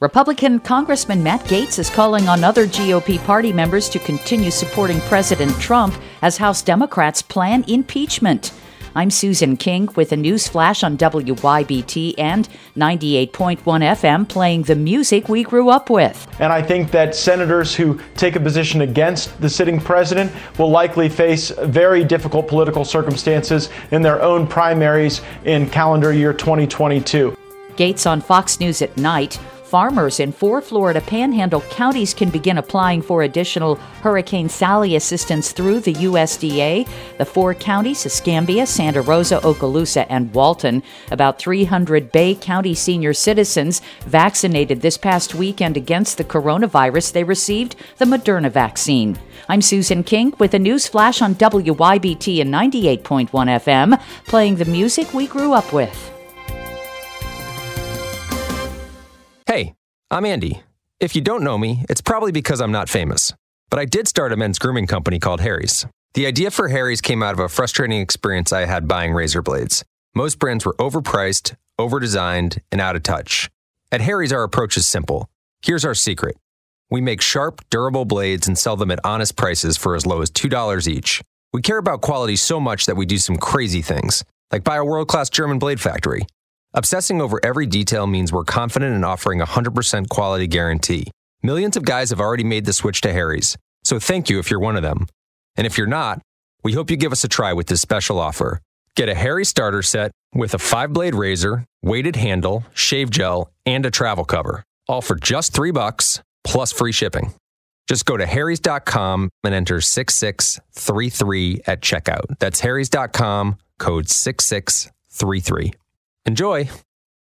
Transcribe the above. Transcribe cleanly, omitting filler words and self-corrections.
Republican Congressman Matt Gaetz is calling on other GOP party members to continue supporting President Trump as House Democrats plan impeachment. I'm Susan King with a news flash on WYBT and 98.1 FM, playing the music we grew up with. And I think that senators who take a position against the sitting president will likely face very difficult political circumstances in their own primaries in calendar year 2022. Gaetz on Fox News at Night. Farmers in 4 Florida Panhandle counties can begin applying for additional Hurricane Sally assistance through the USDA. The 4 counties, Escambia, Santa Rosa, Okaloosa, and Walton. About 300 Bay County senior citizens vaccinated this past weekend against the coronavirus. They received the Moderna vaccine. I'm Susan King with a news flash on WYBT and 98.1 FM, playing the music we grew up with. Hey, I'm Andy. If you don't know me, it's probably because I'm not famous. But I did start a men's grooming company called Harry's. The idea for Harry's came out of a frustrating experience I had buying razor blades. Most brands were overpriced, overdesigned, and out of touch. At Harry's, our approach is simple. Here's our secret. We make sharp, durable blades and sell them at honest prices for as low as $2 each. We care about quality so much that we do some crazy things, like buy a world-class German blade factory. Obsessing over every detail means we're confident in offering a 100% quality guarantee. Millions of guys have already made the switch to Harry's, so thank you if you're one of them. And if you're not, we hope you give us a try with this special offer. Get a Harry's starter set with a 5-blade razor, weighted handle, shave gel, and a travel cover, all for just $3 plus free shipping. Just go to harrys.com and enter 6633 at checkout. That's harrys.com, code 6633. Enjoy!